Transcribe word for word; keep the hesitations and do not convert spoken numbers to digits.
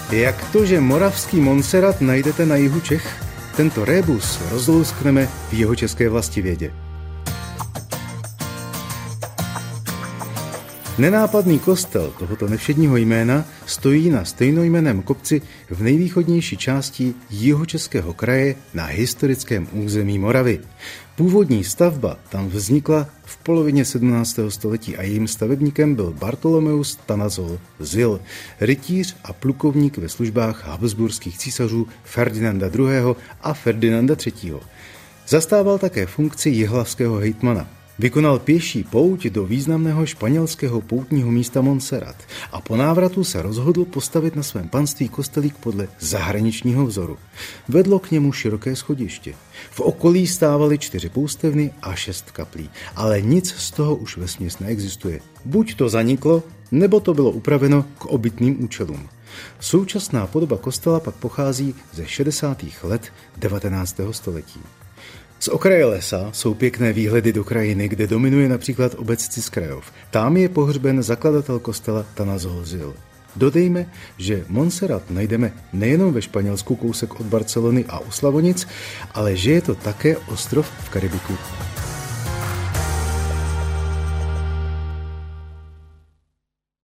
Jak to, že moravský Montserrat najdete na jihu Čech? Tento rébus rozlouskneme v jihočeské vlastivědě. Nenápadný kostel tohoto nevšedního jména stojí na stejnojmenném kopci v nejvýchodnější části jihočeského kraje na historickém území Moravy. Původní stavba tam vznikla v polovině sedmnáctého století a jejím stavebníkem byl Bartolomeus Tanazol Zil, rytíř a plukovník ve službách habsburských císařů Ferdinanda druhého. a Ferdinanda třetího. Zastával také funkci jihlavského hejtmana. Vykonal pěší pouť do významného španělského poutního místa Montserrat a po návratu se rozhodl postavit na svém panství kostelík podle zahraničního vzoru. Vedlo k němu široké schodiště. V okolí stávaly čtyři poustevny a šest kaplí, ale nic z toho už vesměs neexistuje. Buď to zaniklo, nebo to bylo upraveno k obytným účelům. Současná podoba kostela pak pochází ze šedesátých let devatenáctého století. Z okraje lesa jsou pěkné výhledy do krajiny, kde dominuje například obec Ciskrajov. Tam je pohřben zakladatel kostela Tanazol Zil. Dodejme, že Montserrat najdeme nejenom ve Španělsku kousek od Barcelony a u Slavonic, ale že je to také ostrov v Karibiku.